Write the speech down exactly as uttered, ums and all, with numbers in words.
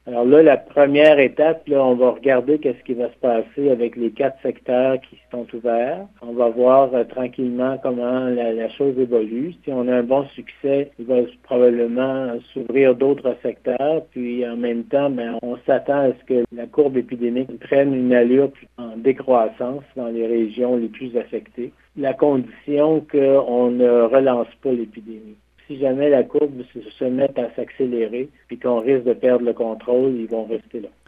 Alors là, la première étape, là, on va regarder qu'est-ce qui va se passer avec les quatre secteurs qui sont ouverts. On va voir euh, tranquillement comment la, la chose évolue. Si on a un bon succès, il va probablement s'ouvrir d'autres secteurs. Puis en même temps, ben, on s'attend à ce que la courbe épidémique prenne une allure en décroissance dans les régions les plus affectées, la condition qu'on ne relance pas l'épidémie. Si jamais la courbe se, se met à s'accélérer puis qu'on risque de perdre le contrôle, ils vont rester là.